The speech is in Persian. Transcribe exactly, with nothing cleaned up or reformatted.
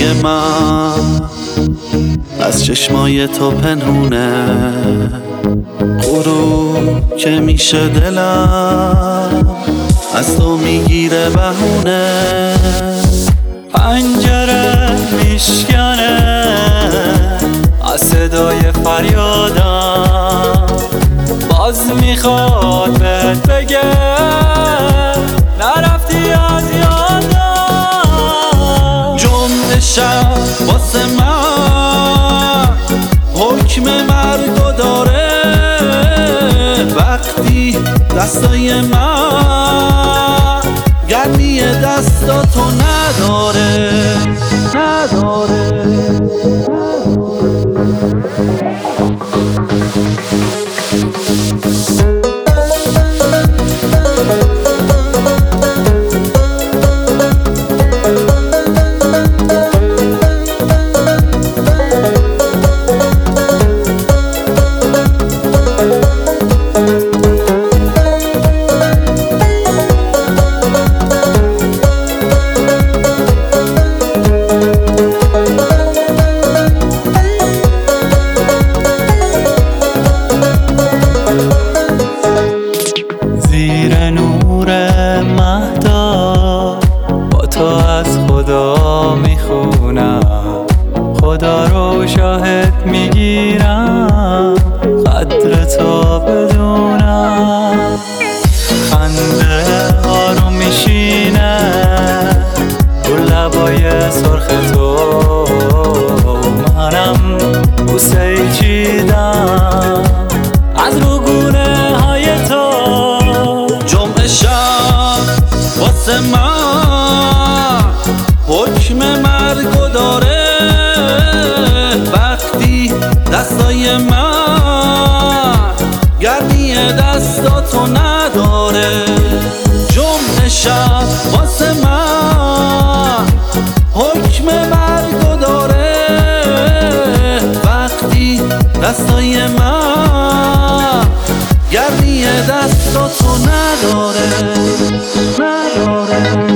من از چشمای تو پنهونه، غروب که میشه دلم از تو میگیره بهونه. پنجره میشکنه از صدای فریادم، باز میخواد بهت بگه نرفتی از یادم. جمعه شب واسه من حکم مرگو داره، وقتی دستای من گرمی دستاتو نداره نداره. زیر نور مهتاب با تو از خدا میخونم، خدا رو شاهد میگیرم قدر تو بدونم. خنده آروم میشینه رو لبای سرخ تو، منم بوسه چیدم از روگونه های تو. جمعه شب واسه من حکم مرگو داره، وقتی دستای من گرمی دستاتو نداره. جمعه شب واسه من حکم مرگو داره، وقتی دستای من گرمی دستاتو نداره نداره.